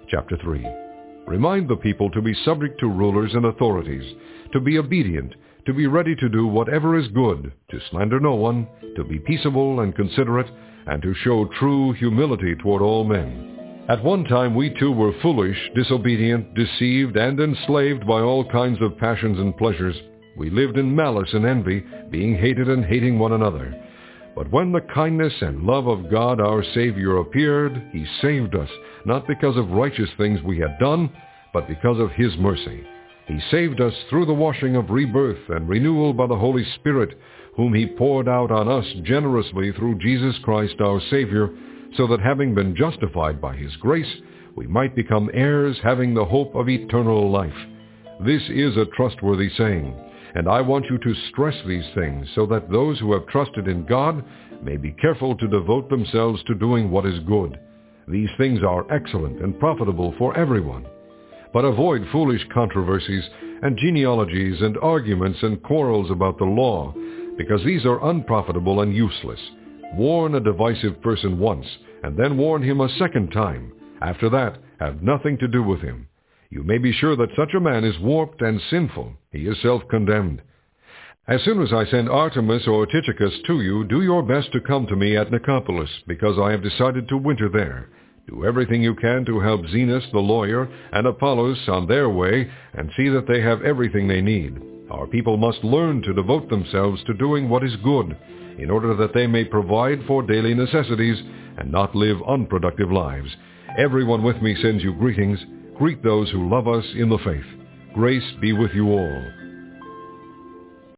Chapter 3. Remind the people to be subject to rulers and authorities, to be obedient, to be ready to do whatever is good, to slander no one, to be peaceable and considerate, and to show true humility toward all men. At one time we too were foolish, disobedient, deceived, and enslaved by all kinds of passions and pleasures. We lived in malice and envy, being hated and hating one another. But when the kindness and love of God our Savior appeared, He saved us, not because of righteous things we had done, but because of His mercy. He saved us through the washing of rebirth and renewal by the Holy Spirit, whom He poured out on us generously through Jesus Christ our Savior, so that having been justified by His grace, we might become heirs having the hope of eternal life. This is a trustworthy saying, and I want you to stress these things so that those who have trusted in God may be careful to devote themselves to doing what is good. These things are excellent and profitable for everyone. But avoid foolish controversies and genealogies and arguments and quarrels about the law, because these are unprofitable and useless. Warn a divisive person once, and then warn him a second time. After that, have nothing to do with him. You may be sure that such a man is warped and sinful. He is self-condemned. As soon as I send Artemas or Tychicus to you, do your best to come to me at Nicopolis, because I have decided to winter there. Do everything you can to help Zenas the lawyer and Apollos on their way, and see that they have everything they need. Our people must learn to devote themselves to doing what is good, in order that they may provide for daily necessities and not live unproductive lives. Everyone with me sends you greetings. Greet those who love us in the faith. Grace be with you all.